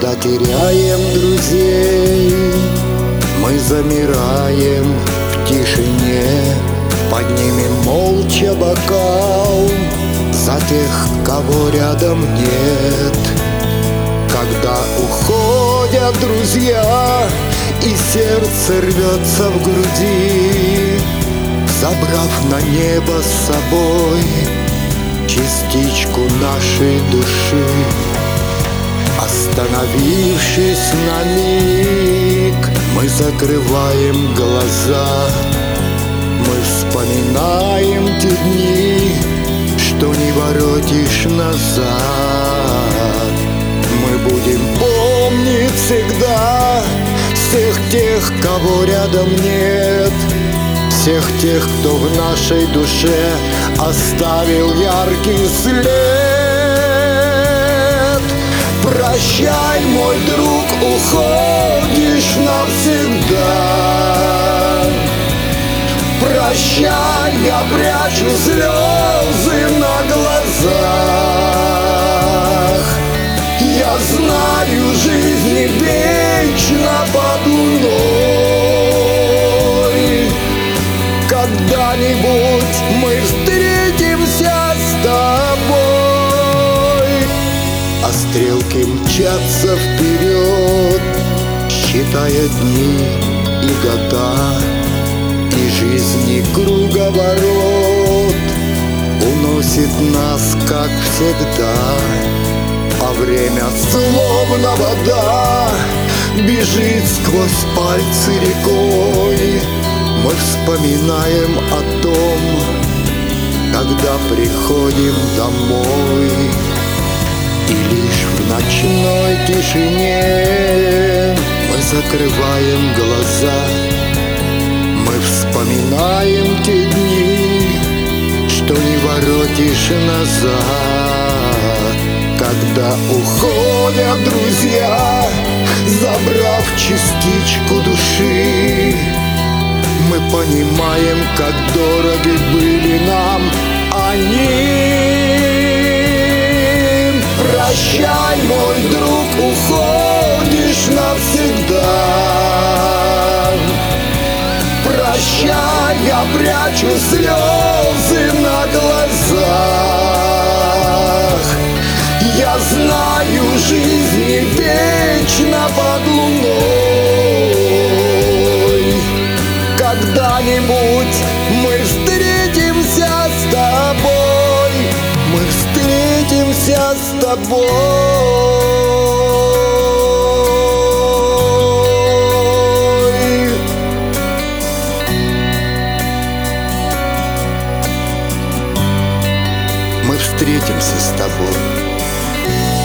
Когда теряем друзей, мы замираем в тишине, поднимем молча бокал за тех, кого рядом нет. Когда уходят друзья, и сердце рвется в груди, забрав на небо с собой частичку нашей души. Остановившись на миг, мы закрываем глаза, мы вспоминаем те дни, что не воротишь назад. Мы будем помнить всегда всех тех, кого рядом нет, всех тех, кто в нашей душе оставил яркий след. Прощай, мой друг, уходишь навсегда. Прощай, я прячу слезы на глазах. Я знаю, жизнь не вечна под луной. Когда-нибудь мы встретимся с тобой. А стрелки мчатся вперед, считая дни и года, и жизни круговорот уносит нас, как всегда. А время, словно вода, бежит сквозь пальцы рекой. Мы вспоминаем о том, когда приходим домой. И лишь в ночной тишине мы закрываем глаза, мы вспоминаем те дни, что не воротишь назад. Когда уходят друзья, забрав частичку души, мы понимаем, как дороги были нам они. Прощай, мой друг, уходишь навсегда. Прощай, я прячу слезы на глазах. Я знаю, жизнь не вечна под луной. Когда-нибудь мы встретимся с тобой. Мы встретимся с тобой. Мы встретимся с тобой.